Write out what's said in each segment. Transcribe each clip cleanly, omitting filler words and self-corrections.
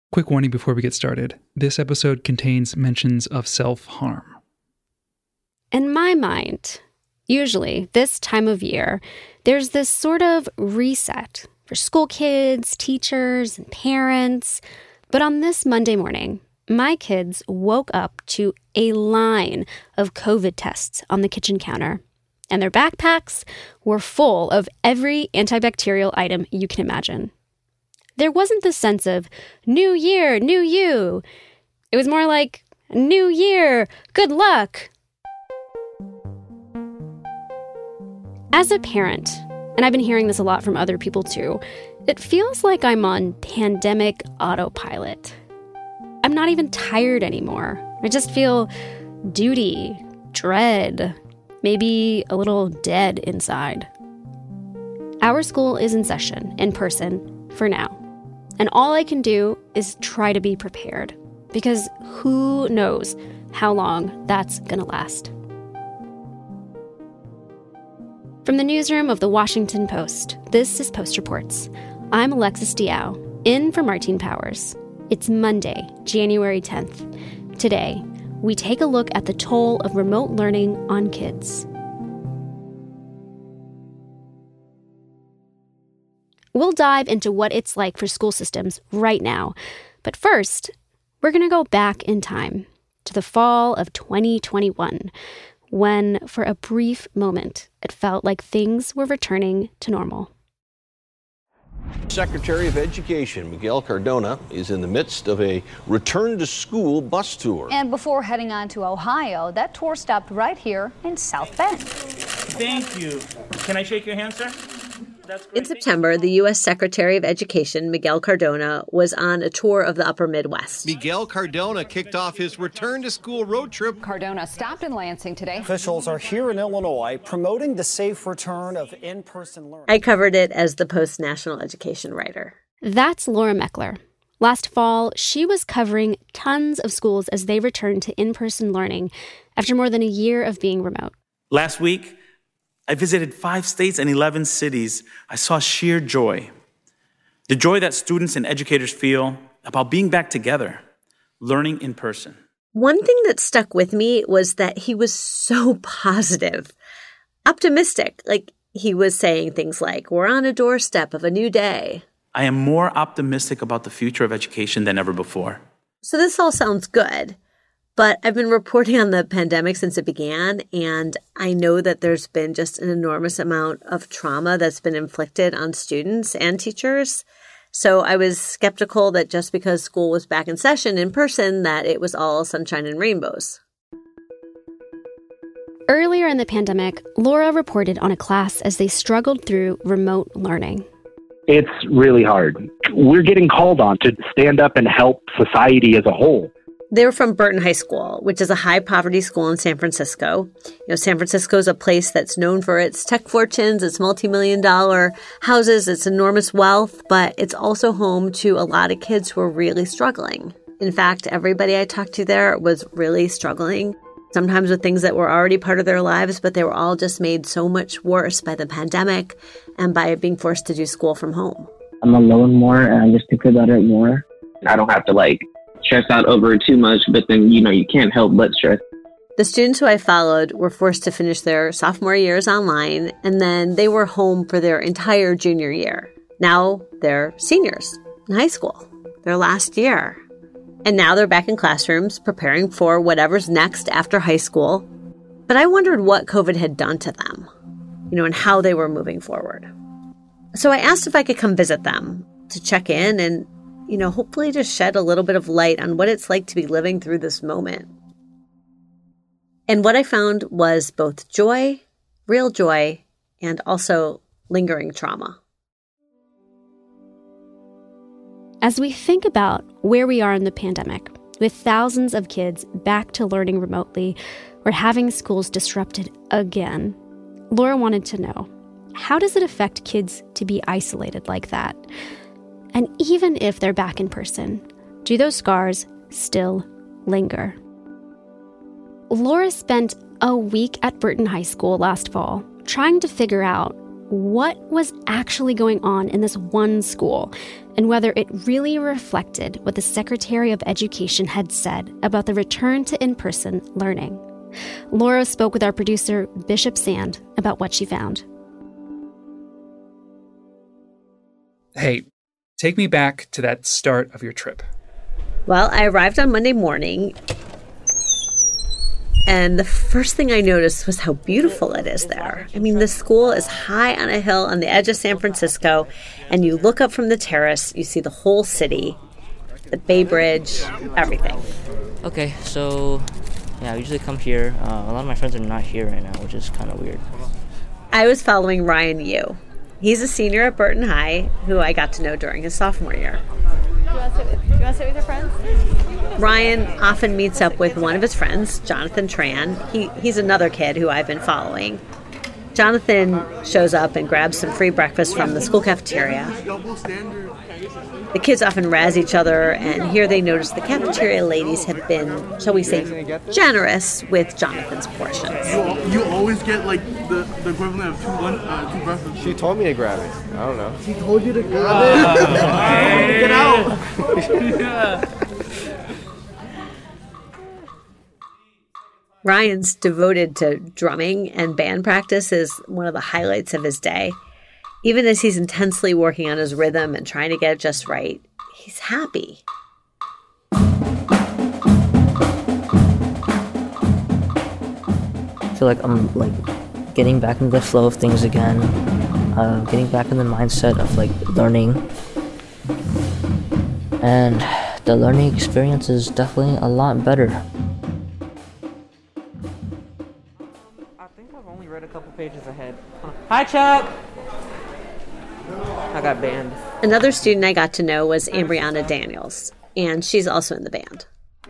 Quick warning before we get started. This episode contains mentions of self-harm. In my mind, usually this time of year, there's this sort of reset for school kids, teachers, and parents. But on this Monday morning, my kids woke up to a line of COVID tests on the kitchen counter, and their backpacks were full of every antibacterial item you can imagine. There wasn't this sense of, new year, new you. It was more like, new year, good luck. As a parent, and I've been hearing this a lot from other people too, it feels like I'm on pandemic autopilot. I'm not even tired anymore. I just feel duty, dread, maybe a little dead inside. Our school is in session, in person, for now. And all I can do is try to be prepared, because who knows how long that's gonna last. From the newsroom of The Washington Post, this is Post Reports. I'm Alexis Diao, in for Martine Powers. It's Monday, January 10th. Today, we take a look at the toll of remote learning on kids. We'll dive into what it's like for school systems right now. But first, we're going to go back in time to the fall of 2021, when, for a brief moment, it felt like things were returning to normal. Secretary of Education Miguel Cardona is in the midst of a return-to-school bus tour. And before heading on to Ohio, that tour stopped right here in South Bend. Thank you. Can I shake your hand, sir? In September, the U.S. Secretary of Education, Miguel Cardona, was on a tour of the upper Midwest. Miguel Cardona kicked off his return-to-school road trip. Cardona stopped in Lansing today. Officials are here in Illinois promoting the safe return of in-person learning. I covered it as the Post national education writer. That's Laura Meckler. Last fall, she was covering tons of schools as they returned to in-person learning after more than a year of being remote. Last week, I visited 5 states and 11 cities. I saw sheer joy. The joy that students and educators feel about being back together, learning in person. One thing that stuck with me was that he was so positive, optimistic. Like, he was saying things like, we're on a doorstep of a new day. I am more optimistic about the future of education than ever before. So this all sounds good. But I've been reporting on the pandemic since it began, and I know that there's been just an enormous amount of trauma that's been inflicted on students and teachers. So I was skeptical that just because school was back in session in person, that it was all sunshine and rainbows. Earlier in the pandemic, Laura reported on a class as they struggled through remote learning. It's really hard. We're getting called on to stand up and help society as a whole. They're from Burton High School, which is a high-poverty school in San Francisco. San Francisco is a place that's known for its tech fortunes, its multi-million-dollar houses, its enormous wealth, but it's also home to a lot of kids who are really struggling. In fact, everybody I talked to there was really struggling, sometimes with things that were already part of their lives, but they were all just made so much worse by the pandemic and by being forced to do school from home. I'm alone more, and I just think about it more. I don't have to, stress out over it too much, but then, you can't help but stress. The students who I followed were forced to finish their sophomore years online, and then they were home for their entire junior year. Now they're seniors in high school, their last year. And now they're back in classrooms preparing for whatever's next after high school. But I wondered what COVID had done to them, and how they were moving forward. So I asked if I could come visit them to check in and hopefully just shed a little bit of light on what it's like to be living through this moment. And what I found was both joy, real joy, and also lingering trauma. As we think about where we are in the pandemic, with thousands of kids back to learning remotely or having schools disrupted again, Laura wanted to know, how does it affect kids to be isolated like that? And even if they're back in person, do those scars still linger? Laura spent a week at Burton High School last fall trying to figure out what was actually going on in this one school and whether it really reflected what the Secretary of Education had said about the return to in-person learning. Laura spoke with our producer, Bishop Sand, about what she found. Hey, take me back to that start of your trip. Well, I arrived on Monday morning, and the first thing I noticed was how beautiful it is there. I mean, the school is high on a hill on the edge of San Francisco, and you look up from the terrace, you see the whole city, the Bay Bridge, everything. Okay, so yeah, I usually come here. A lot of my friends are not here right now, which is kind of weird. I was following Ryan Yu. He's a senior at Burton High, who I got to know during his sophomore year. Do you want to sit with your friends? Ryan often meets up with one of his friends, Jonathan Tran. He's another kid who I've been following. Jonathan shows up and grabs some free breakfast from the school cafeteria. The kids often razz each other, and here they notice the cafeteria ladies have been, shall we say, generous with Jonathan's portions. You always get like the equivalent of two breakfasts. She told me to grab it. I don't know. She told you to grab it. Get out. Ryan's devoted to drumming, and band practice is one of the highlights of his day. Even as he's intensely working on his rhythm and trying to get it just right, he's happy. I feel like I'm getting back into the flow of things again, getting back in the mindset of learning. And the learning experience is definitely a lot better. I think I've only read a couple pages ahead. Hi, Chuck! I got banned. Another student I got to know was Ambriana Daniels, and she's also in the band.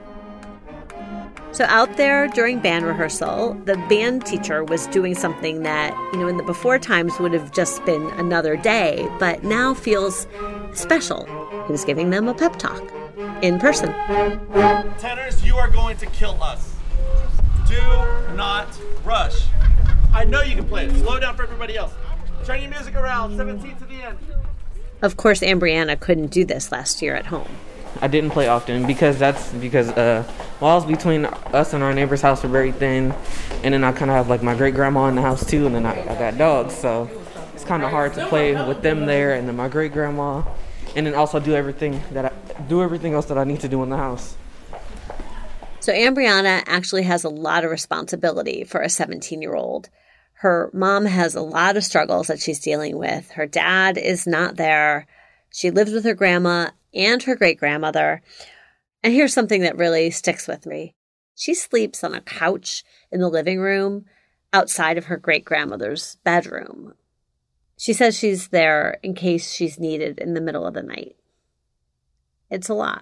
So out there during band rehearsal, the band teacher was doing something that, in the before times would have just been another day, but now feels special. He was giving them a pep talk in person. Tenors, you are going to kill us. Do not rush. I know you can play it. Slow down for everybody else. Turn your music around, 17 to the end. Of course, Ambriana couldn't do this last year at home. I didn't play often because walls between us and our neighbor's house are very thin, and then I kind of have my great grandma in the house too, and then I got dogs, so it's kind of hard to play with them there, and then my great grandma, and then also do everything else that I need to do in the house. So Ambriana actually has a lot of responsibility for a 17-year-old. Her mom has a lot of struggles that she's dealing with. Her dad is not there. She lives with her grandma and her great-grandmother. And here's something that really sticks with me. She sleeps on a couch in the living room outside of her great-grandmother's bedroom. She says she's there in case she's needed in the middle of the night. It's a lot.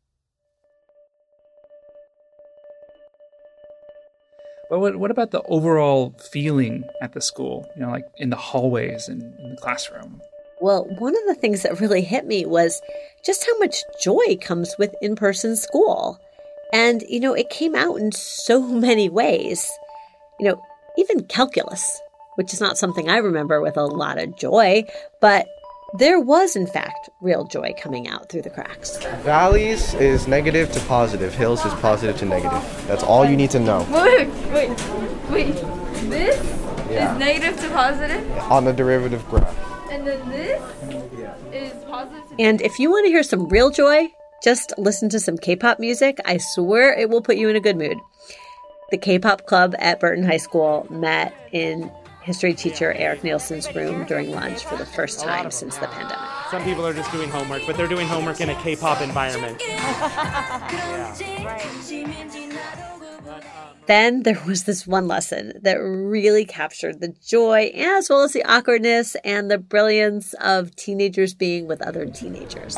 But what about the overall feeling at the school, in the hallways and in the classroom? Well, one of the things that really hit me was just how much joy comes with in-person school. And, it came out in so many ways. Even calculus, which is not something I remember with a lot of joy, but there was, in fact, real joy coming out through the cracks. Valleys is negative to positive. Hills is positive to negative. That's all you need to know. Wait. This is negative to positive? On the derivative graph. And then this is positive to... And if you want to hear some real joy, just listen to some K-pop music. I swear it will put you in a good mood. The K-pop club at Burton High School met in history teacher Eric Nielsen's room during lunch for the first time since the pandemic. Some people are just doing homework, but they're doing homework in a K-pop environment. Then there was this one lesson that really captured the joy as well as the awkwardness and the brilliance of teenagers being with other teenagers.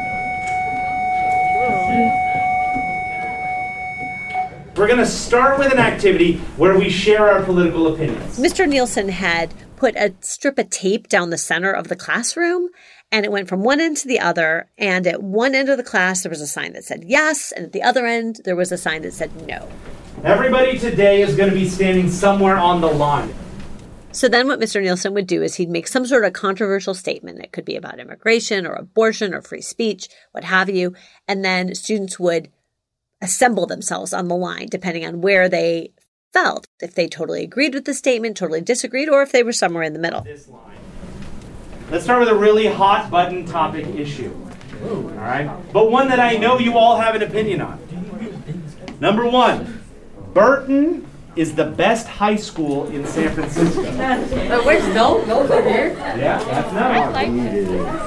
We're going to start with an activity where we share our political opinions. Mr. Nielsen had put a strip of tape down the center of the classroom, and it went from one end to the other. And at one end of the class, there was a sign that said yes, and at the other end, there was a sign that said no. Everybody today is going to be standing somewhere on the line. So then what Mr. Nielsen would do is he'd make some sort of controversial statement. It could be about immigration or abortion or free speech, what have you. And then students would assemble themselves on the line, depending on where they felt, if they totally agreed with the statement, totally disagreed, or if they were somewhere in the middle. Let's start with a really hot button topic issue. All right? But one that I know you all have an opinion on. Number 1, Burton is the best high school in San Francisco. Where's Bill? Bill's over here. Yeah, that's not I like it.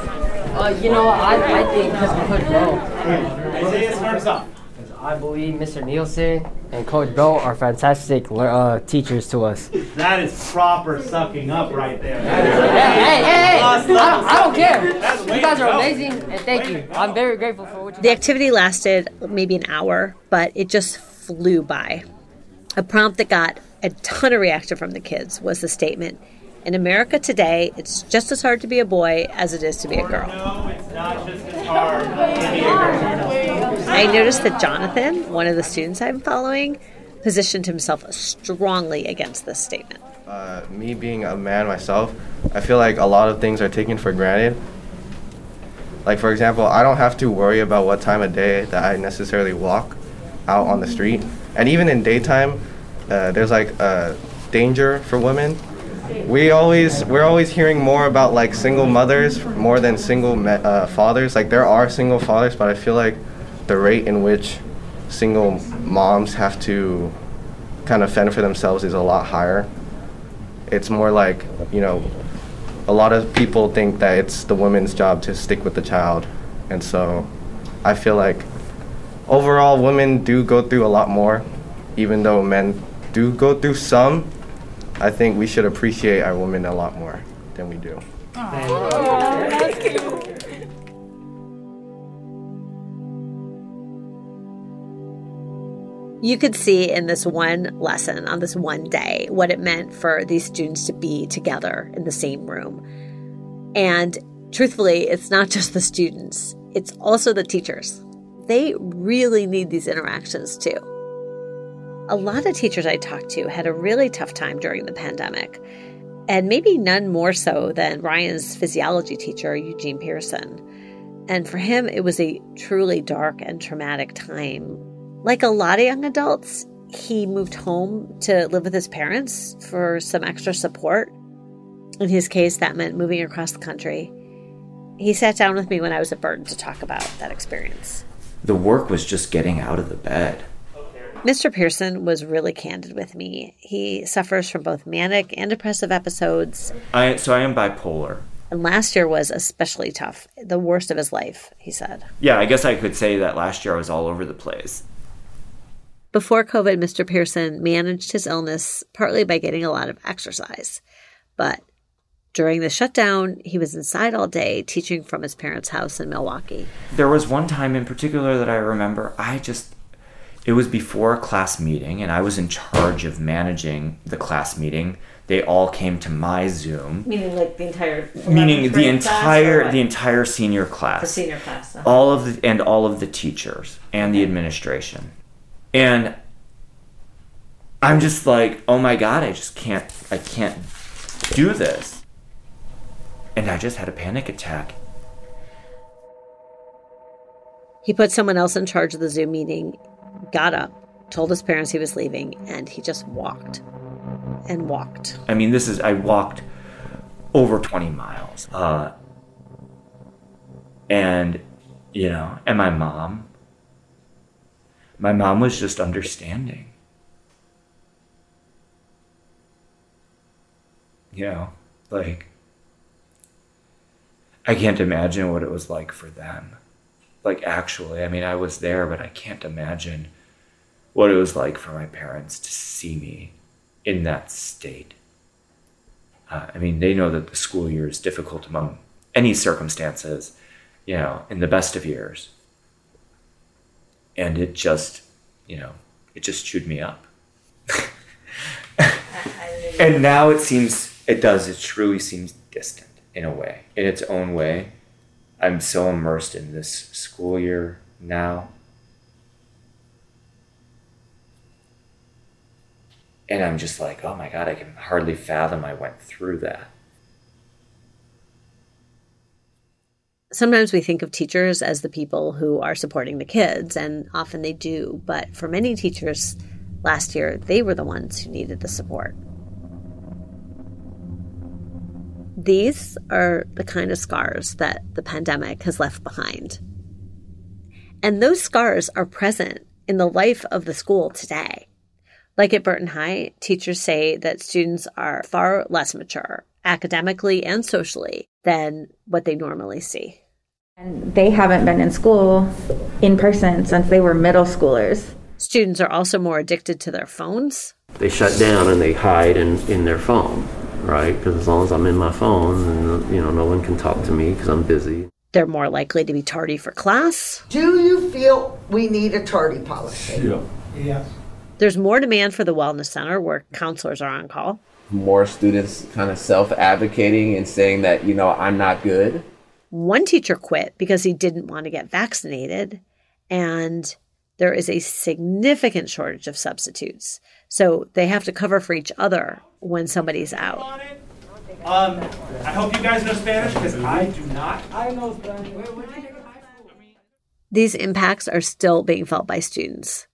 I think Coach Bill. Isaiah starts off. I believe Mr. Nielsen and Coach Bill are fantastic teachers to us. That is proper sucking up right there. Hey! I don't care. You guys are amazing, and thank you. I'm very grateful for what you The activity lasted maybe an hour, but it just flew by. A prompt that got a ton of reaction from the kids was the statement, "In America today, it's just as hard to be a boy as it is to be a girl." No, it's not just as hard to be a girl. I noticed that Jonathan, one of the students I'm following, positioned himself strongly against this statement. Me being a man myself, I feel like a lot of things are taken for granted. Like, for example, I don't have to worry about what time of day that I necessarily walk out on the street. And even in daytime, there's like danger for women. We're always hearing more about like single mothers more than single fathers. Like there are single fathers, but I feel like the rate in which single moms have to kind of fend for themselves is a lot higher. It's more like, a lot of people think that it's the woman's job to stick with the child. And so I feel like overall women do go through a lot more, even though men do go through some. I think we should appreciate our women a lot more than we do. You could see in this one lesson, on this one day, what it meant for these students to be together in the same room. And truthfully, it's not just the students, it's also the teachers. They really need these interactions too. A lot of teachers I talked to had a really tough time during the pandemic, and maybe none more so than Ryan's physiology teacher, Eugene Pearson. And for him, it was a truly dark and traumatic time. Like a lot of young adults, he moved home to live with his parents for some extra support. In his case, that meant moving across the country. He sat down with me when I was at Burton to talk about that experience. The work was just getting out of the bed. Mr. Pearson was really candid with me. He suffers from both manic and depressive episodes. I am bipolar. And last year was especially tough, the worst of his life, he said. Yeah, I guess I could say that last year I was all over the place. Before COVID, Mr. Pearson managed his illness partly by getting a lot of exercise. But during the shutdown, he was inside all day teaching from his parents' house in Milwaukee. There was one time in particular that I remember, it was before a class meeting, and I was in charge of managing the class meeting. They all came to my Zoom. Meaning like the entire... Meaning the entire senior class. The senior class. All of the teachers and the administration. And I'm just like, oh my God, I can't do this. And I just had a panic attack. He put someone else in charge of the Zoom meeting, got up, told his parents he was leaving, and he just walked and walked. I mean, I walked over 20 miles. And my mom was just understanding. I can't imagine what it was like for them. Actually, I was there, but I can't imagine what it was like for my parents to see me in that state. They know that the school year is difficult among any circumstances, in the best of years. And it just chewed me up. And now it truly seems distant in a way, in its own way. I'm so immersed in this school year now. And I'm just like, oh my God, I can hardly fathom I went through that. Sometimes we think of teachers as the people who are supporting the kids, and often they do. But for many teachers last year, they were the ones who needed the support. These are the kind of scars that the pandemic has left behind. And those scars are present in the life of the school today. Like at Burton High, teachers say that students are far less mature, academically and socially, than what they normally see. And they haven't been in school in person since they were middle schoolers. Students are also more addicted to their phones. They shut down and they hide in their phone, right? Because as long as I'm in my phone, and, no one can talk to me because I'm busy. They're more likely to be tardy for class. Do you feel we need a tardy policy? Yeah. Yes. There's more demand for the wellness center where counselors are on call. More students kind of self-advocating and saying that, I'm not good. One teacher quit because he didn't want to get vaccinated, and there is a significant shortage of substitutes. So they have to cover for each other when somebody's out. I hope you guys know Spanish because I do not. I know Spanish. These impacts are still being felt by students.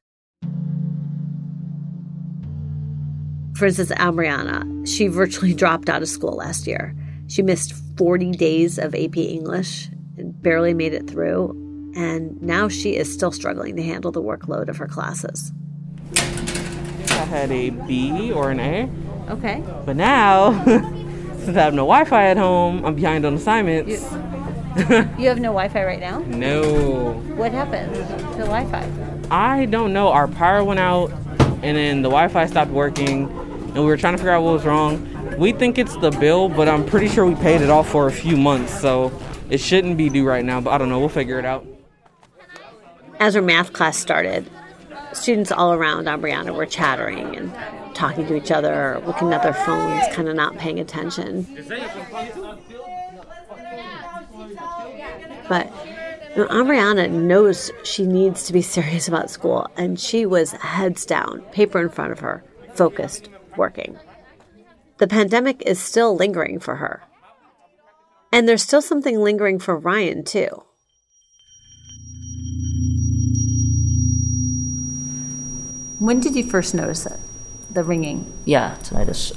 For instance, Amriana, she virtually dropped out of school last year. She missed 40 days of AP English and barely made it through. And now she is still struggling to handle the workload of her classes. I had a B or an A. Okay. But now, since I have no Wi-Fi at home, I'm behind on assignments. You have no Wi-Fi right now? No. What happened to the Wi-Fi? I don't know. Our power went out, and then the Wi-Fi stopped working, and we were trying to figure out what was wrong. We think it's the bill, but I'm pretty sure we paid it off for a few months, so it shouldn't be due right now, but I don't know. We'll figure it out. As her math class started, students all around Amriana were chattering and talking to each other, looking at their phones, kind of not paying attention. But Amriana knows she needs to be serious about school, and she was heads down, paper in front of her, focused, working. The pandemic is still lingering for her. And there's still something lingering for Ryan, too. When did you first notice it? The ringing? Yeah, tinnitus.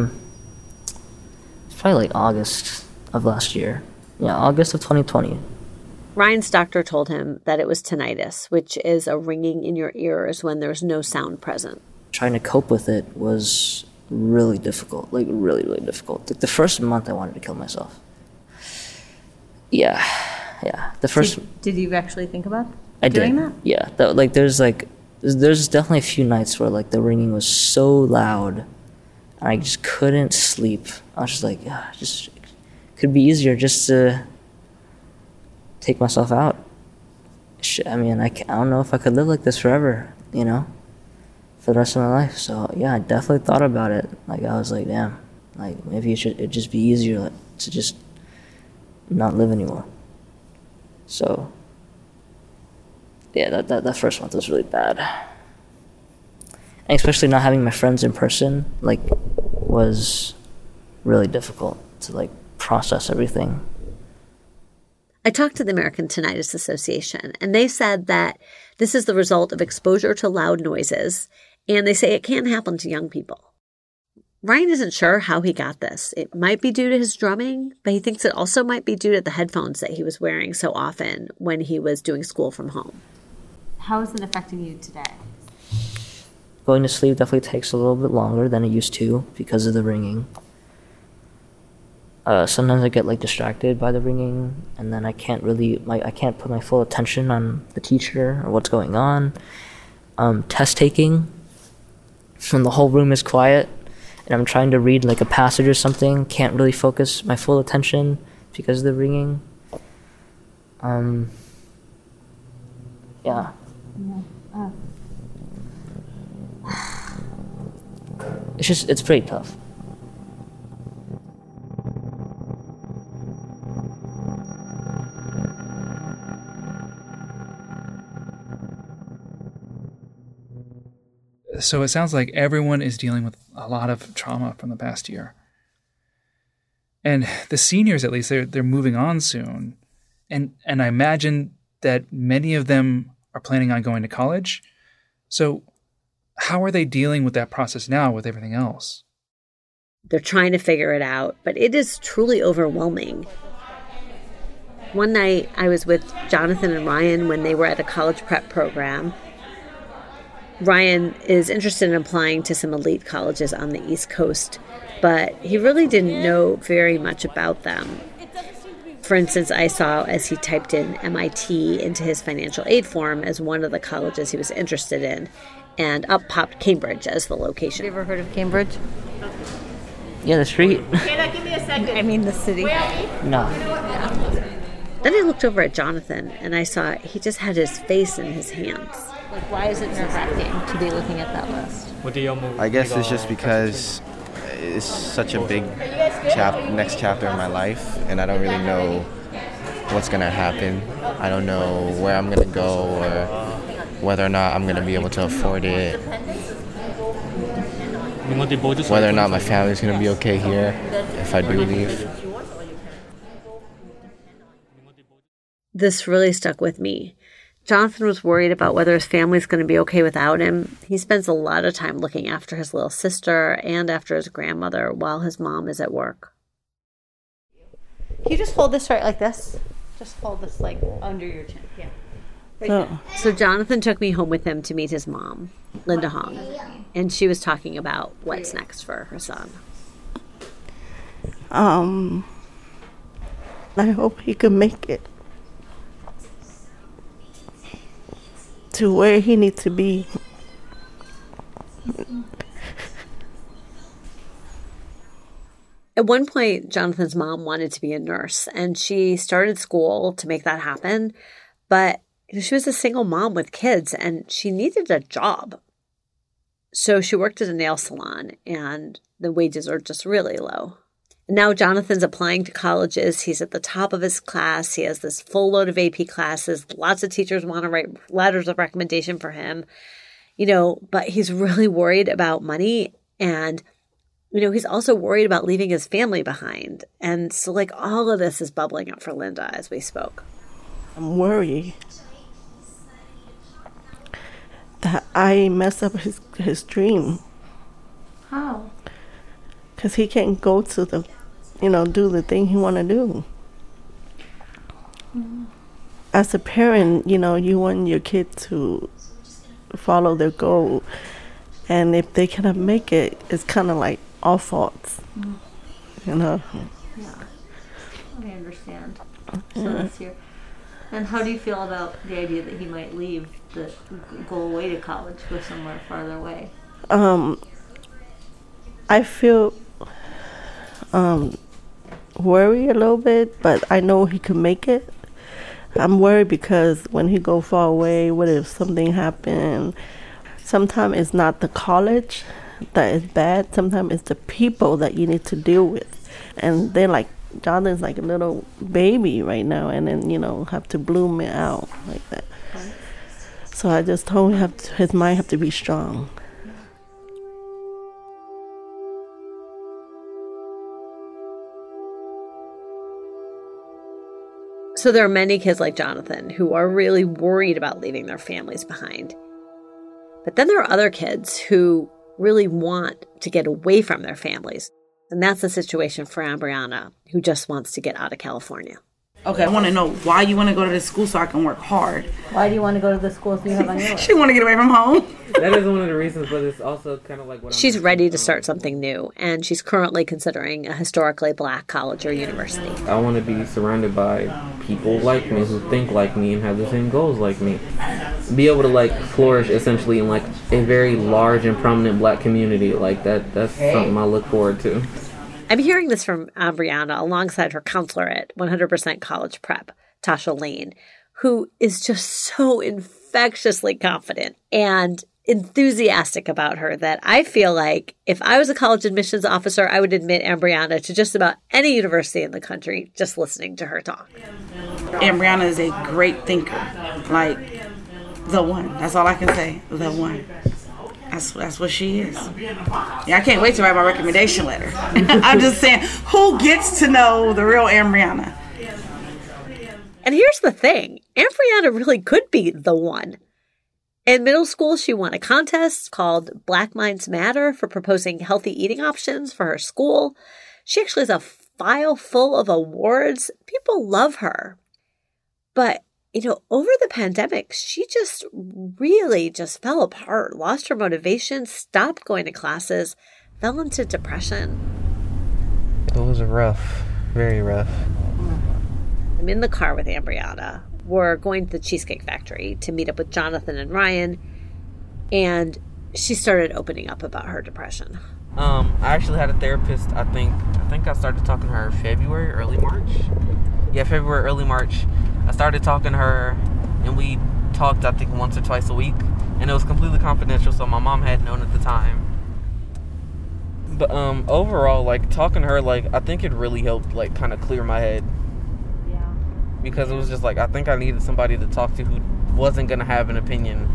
It's probably like August of last year. Yeah, August of 2020. Ryan's doctor told him that it was tinnitus, which is a ringing in your ears when there's no sound present. Trying to cope with it was really difficult, like really, really difficult. Like the first month I wanted to kill myself. Yeah. The first. Did you actually think about doing that? Yeah. There's definitely a few nights where like the ringing was so loud, and I just couldn't sleep. I was just like, just could be easier just to take myself out. I mean, I don't know if I could live like this forever, for the rest of my life. So yeah, I definitely thought about it. Like I was like, damn, like maybe it'd just be easier to just not live anymore. So yeah, that first month was really bad. And especially not having my friends in person, like, was really difficult to like process everything. I talked to the American Tinnitus Association, and they said that this is the result of exposure to loud noises, and they say it can happen to young people. Ryan isn't sure how he got this. It might be due to his drumming, but he thinks it also might be due to the headphones that he was wearing so often when he was doing school from home. How is it affecting you today? Going to sleep definitely takes a little bit longer than it used to because of the ringing. Sometimes I get like distracted by the ringing, and then I can't put my full attention on the teacher or what's going on. Test taking, when the whole room is quiet and I'm trying to read like a passage or something, can't really focus my full attention because of the ringing. Yeah. It's pretty tough. So it sounds like everyone is dealing with a lot of trauma from the past year. And the seniors, at least, they're moving on soon. And I imagine that many of them are planning on going to college. So how are they dealing with that process now with everything else? They're trying to figure it out, but it is truly overwhelming. One night I was with Jonathan and Ryan when they were at a college prep program. Ryan is interested in applying to some elite colleges on the East Coast, but he really didn't know very much about them. For instance, I saw as he typed in MIT into his financial aid form as one of the colleges he was interested in, and up popped Cambridge as the location. Have you ever heard of Cambridge? Yeah, the street. Kayla, give me a second. I mean the city. No. Then I looked over at Jonathan, and I saw he just had his face in his hands. Like, why is it nerve-wracking to be looking at that list? I guess it's just because it's such a big next chapter in my life, and I don't really know what's going to happen. I don't know where I'm going to go or whether or not I'm going to be able to afford it, whether or not my family's going to be okay here if I do leave. This really stuck with me. Jonathan was worried about whether his family's going to be okay without him. He spends a lot of time looking after his little sister and after his grandmother while his mom is at work. Can you just hold this right like this? Just hold this like under your chin. Yeah. Right So Jonathan took me home with him to meet his mom, Linda Hong, and she was talking about what's next for her son. I hope he can make it to where he needs to be. At one point, Jonathan's mom wanted to be a nurse, and she started school to make that happen. But she was a single mom with kids, and she needed a job. So she worked at a nail salon, and the wages are just really low. And now Jonathan's applying to colleges. He's at the top of his class. He has this full load of AP classes. Lots of teachers want to write letters of recommendation for him, but he's really worried about money. And, he's also worried about leaving his family behind. And so all of this is bubbling up for Linda as we spoke. I'm worried that I mess up his dream. How? Because he can't go to do the thing he want to do. Mm-hmm. As a parent, you want your kid to follow their goal. And if they cannot make it, it's kind of like our faults. Mm-hmm. Yeah. I understand. So let's hear. And how do you feel about the idea that he might go away to college, go somewhere farther away? I feel worried a little bit, but I know he can make it. I'm worried because when he go far away, what if something happen? Sometimes it's not the college that is bad. Sometimes it's the people that you need to deal with. And they're Jonathan's like a little baby right now, and then, have to bloom it out like that. Okay. So I just told him his mind have to be strong. So there are many kids like Jonathan who are really worried about leaving their families behind. But then there are other kids who really want to get away from their families. And that's the situation for Ambriana, who just wants to get out of California. Okay, I want to know why you want to go to this school so I can work hard. Why do you want to go to the school so you have on your She want to get away from home. That is one of the reasons, but it's also kind of like what she's ready to start something new, and she's currently considering a historically black college or university. I want to be surrounded by people like me, who think like me and have the same goals like me. Be able to flourish essentially in a very large and prominent black community that's something I look forward to. I'm hearing this from Ambriana alongside her counselor at 100% College Prep, Tasha Lane, who is just so infectiously confident and enthusiastic about her that I feel like if I was a college admissions officer, I would admit Ambriana to just about any university in the country just listening to her talk. Ambriana is a great thinker, the one. That's all I can say, the one. That's what she is. Yeah, I can't wait to write my recommendation letter. I'm just saying, who gets to know the real Ambriana? And here's the thing. Ambriana really could be the one. In middle school, she won a contest called Black Minds Matter for proposing healthy eating options for her school. She actually has a file full of awards. People love her. But, over the pandemic, she just really just fell apart, lost her motivation, stopped going to classes, fell into depression. It was rough, very rough. I'm in the car with Ambriana. We're going to the Cheesecake Factory to meet up with Jonathan and Ryan, and she started opening up about her depression. I actually had a therapist. I think I started talking to her February, early March. Yeah, February, early March. I started talking to her, and we talked, I think, once or twice a week, and it was completely confidential, so my mom hadn't known at the time. But overall, talking to her, I think it really helped, kind of clear my head. Because it was just I think I needed somebody to talk to who wasn't going to have an opinion.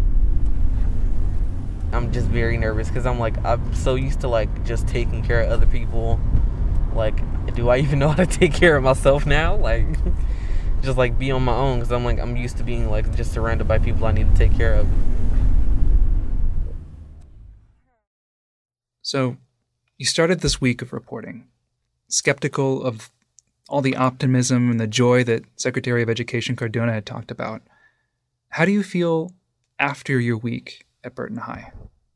I'm just very nervous because I'm so used to just taking care of other people. Do I even know how to take care of myself now? Just be on my own because I'm used to being just surrounded by people I need to take care of. So you started this week of reporting, skeptical of all the optimism and the joy that Secretary of Education Cardona had talked about. How do you feel after your week at Burton High?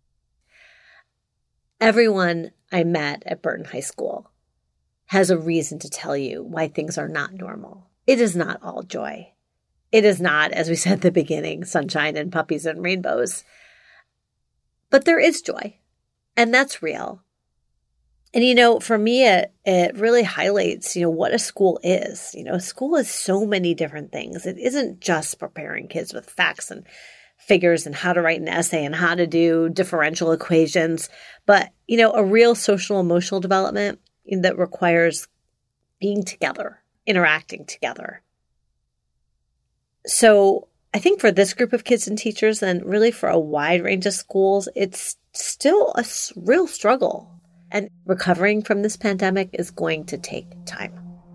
Everyone I met at Burton High School has a reason to tell you why things are not normal. It is not all joy. It is not, as we said at the beginning, sunshine and puppies and rainbows. But there is joy, and that's real. And, for me, it really highlights, what a school is. School is so many different things. It isn't just preparing kids with facts and figures and how to write an essay and how to do differential equations, but, a real social emotional development that requires being together, interacting together. So I think for this group of kids and teachers, and really for a wide range of schools, it's still a real struggle. And recovering from this pandemic is going to take time.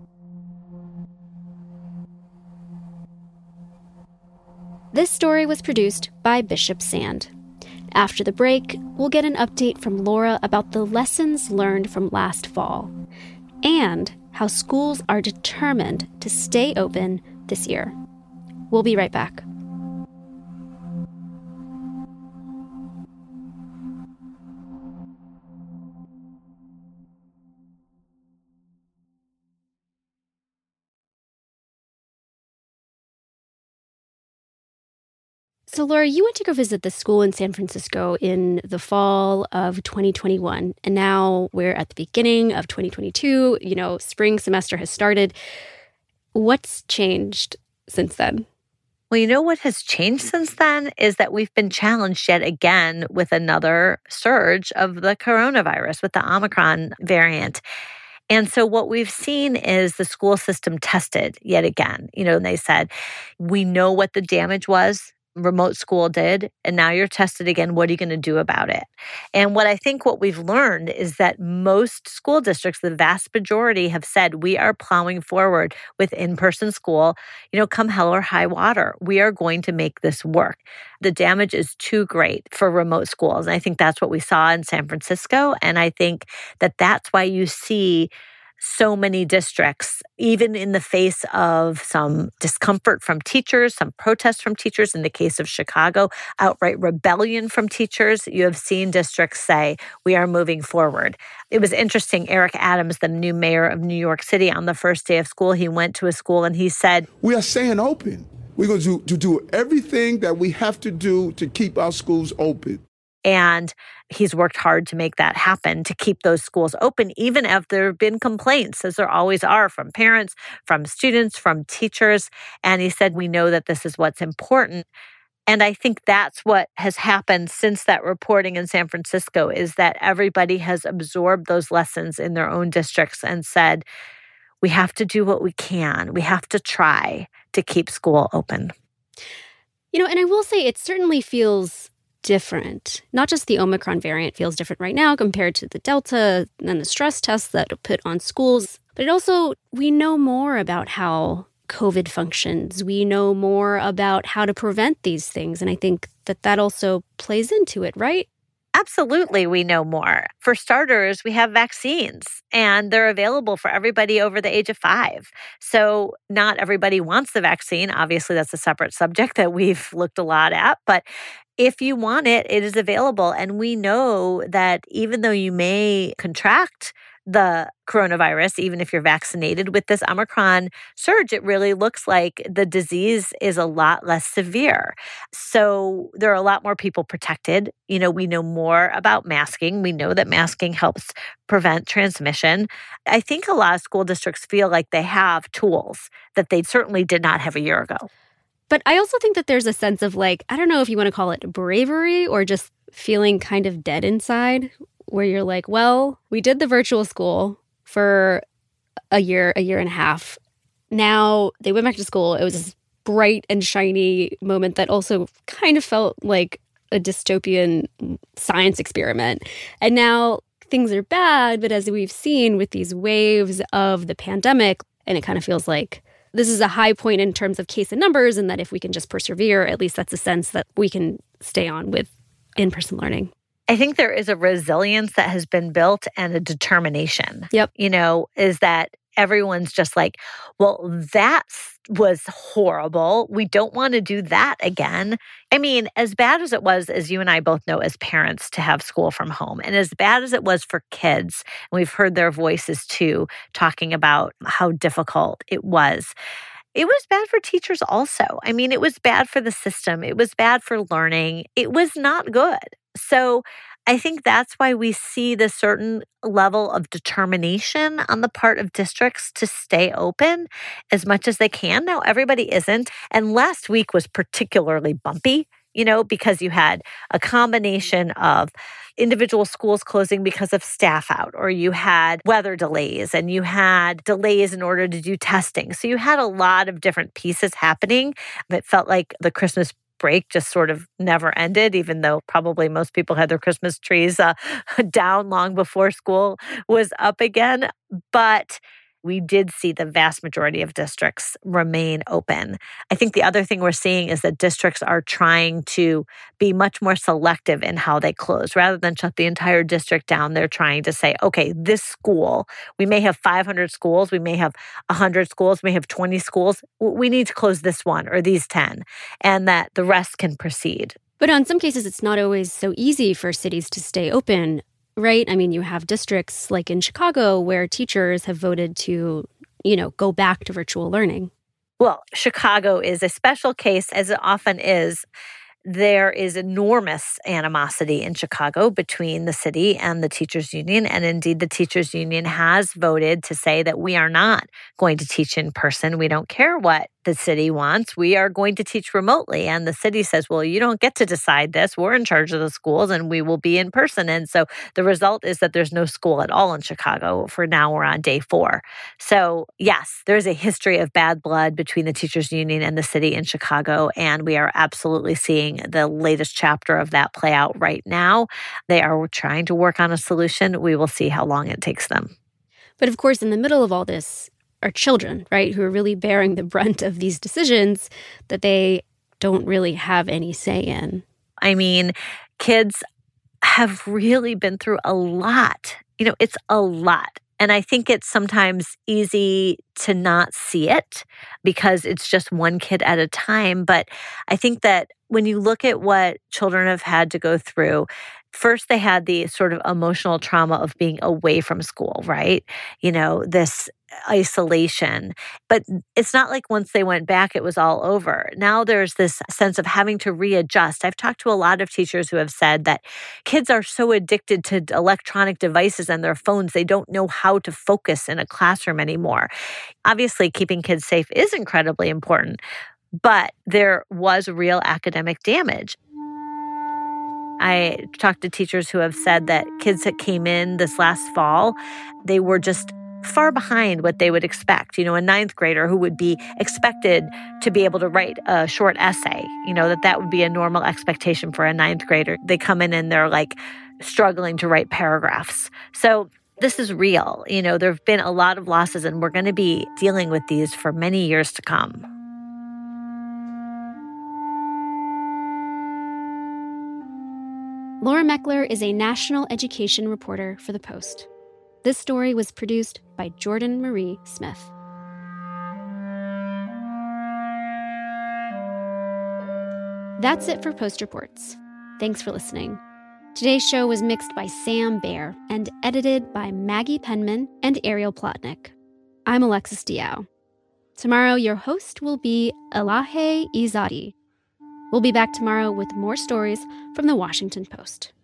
This story was produced by Bishop Sand. After the break, we'll get an update from Laura about the lessons learned from last fall and how schools are determined to stay open this year. We'll be right back. So, Laura, you went to go visit the school in San Francisco in the fall of 2021, and now we're at the beginning of 2022. Spring semester has started. What's changed since then? Well, what has changed since then is that we've been challenged yet again with another surge of the coronavirus, with the Omicron variant. And so what we've seen is the school system tested yet again. And they said, we know what the damage was. Remote school did, and now you're tested again. What are you going to do about it? And what we've learned is that most school districts, the vast majority, have said we are plowing forward with in-person school, come hell or high water. We are going to make this work. The damage is too great for remote schools. And I think that's what we saw in San Francisco. And I think that that's why you see so many districts, even in the face of some discomfort from teachers, some protests from teachers, in the case of Chicago, outright rebellion from teachers, you have seen districts say, we are moving forward. It was interesting, Eric Adams, the new mayor of New York City, on the first day of school, he went to a school and he said, we are staying open. We're going to do everything that we have to do to keep our schools open. And he's worked hard to make that happen, to keep those schools open, even if there have been complaints, as there always are, from parents, from students, from teachers. And he said, we know that this is what's important. And I think that's what has happened since that reporting in San Francisco, is that everybody has absorbed those lessons in their own districts and said, we have to do what we can. We have to try to keep school open. And I will say it certainly feels different. Not just the Omicron variant feels different right now compared to the Delta and the stress tests that are put on schools, but it also, we know more about how COVID functions. We know more about how to prevent these things. And I think that also plays into it, right? Absolutely, we know more. For starters, we have vaccines, and they're available for everybody over the age of 5. So not everybody wants the vaccine. Obviously, that's a separate subject that we've looked a lot at. But if you want it, it is available. And we know that even though you may contract the coronavirus, even if you're vaccinated with this Omicron surge, it really looks like the disease is a lot less severe. So there are a lot more people protected. We know more about masking. We know that masking helps prevent transmission. I think a lot of school districts feel like they have tools that they certainly did not have a year ago. But I also think that there's a sense of I don't know if you want to call it bravery or just feeling kind of dead inside, where you're like, well, we did the virtual school for a year and a half. Now they went back to school. It was this bright and shiny moment that also kind of felt like a dystopian science experiment. And now things are bad, but as we've seen with these waves of the pandemic, and it kind of feels like this is a high point in terms of case and numbers, and that if we can just persevere, at least that's a sense that we can stay on with in-person learning. I think there is a resilience that has been built and a determination. Yep. Is that everyone's just like, well, that was horrible. We don't want to do that again. I mean, as bad as it was, as you and I both know as parents, to have school from home, and as bad as it was for kids, and we've heard their voices too, talking about how difficult it was bad for teachers also. I mean, it was bad for the system. It was bad for learning. It was not good. So I think that's why we see this certain level of determination on the part of districts to stay open as much as they can. Now, everybody isn't. And last week was particularly bumpy, because you had a combination of individual schools closing because of staff out, or you had weather delays, and you had delays in order to do testing. So you had a lot of different pieces happening. It felt like the Christmas break just sort of never ended, even though probably most people had their Christmas trees down long before school was up again. But we did see the vast majority of districts remain open. I think the other thing we're seeing is that districts are trying to be much more selective in how they close. Rather than shut the entire district down, they're trying to say, okay, this school, we may have 500 schools, we may have 100 schools, we may have 20 schools. We need to close this one or these 10, and that the rest can proceed. But in some cases, it's not always so easy for cities to stay open. Right? I mean, you have districts like in Chicago where teachers have voted to, go back to virtual learning. Well, Chicago is a special case, as it often is. There is enormous animosity in Chicago between the city and the teachers union. And indeed, the teachers union has voted to say that we are not going to teach in person. We don't care what the city wants. We are going to teach remotely. And the city says, well, you don't get to decide this. We're in charge of the schools and we will be in person. And so the result is that there's no school at all in Chicago. For now, we're on day 4. So yes, there's a history of bad blood between the teachers union and the city in Chicago. And we are absolutely seeing the latest chapter of that play out right now. They are trying to work on a solution. We will see how long it takes them. But of course, in the middle of all this are children, right, who are really bearing the brunt of these decisions that they don't really have any say in. I mean, kids have really been through a lot. It's a lot. And I think it's sometimes easy to not see it because it's just one kid at a time. But I think that when you look at what children have had to go through, first they had the sort of emotional trauma of being away from school, right? This isolation. But it's not like once they went back, it was all over. Now there's this sense of having to readjust. I've talked to a lot of teachers who have said that kids are so addicted to electronic devices and their phones, they don't know how to focus in a classroom anymore. Obviously, keeping kids safe is incredibly important, but there was real academic damage. I talked to teachers who have said that kids that came in this last fall, they were just far behind what they would expect. You know, a ninth grader who would be expected to be able to write a short essay, you know, that would be a normal expectation for a ninth grader. They come in and they're like struggling to write paragraphs. So this is real. You know, there have been a lot of losses, and we're going to be dealing with these for many years to come. Laura Meckler is a national education reporter for The Post. This story was produced by Jordan Marie Smith. That's it for Post Reports. Thanks for listening. Today's show was mixed by Sam Baer and edited by Maggie Penman and Ariel Plotnick. I'm Alexis Diao. Tomorrow, your host will be Elahe Izadi. We'll be back tomorrow with more stories from the Washington Post.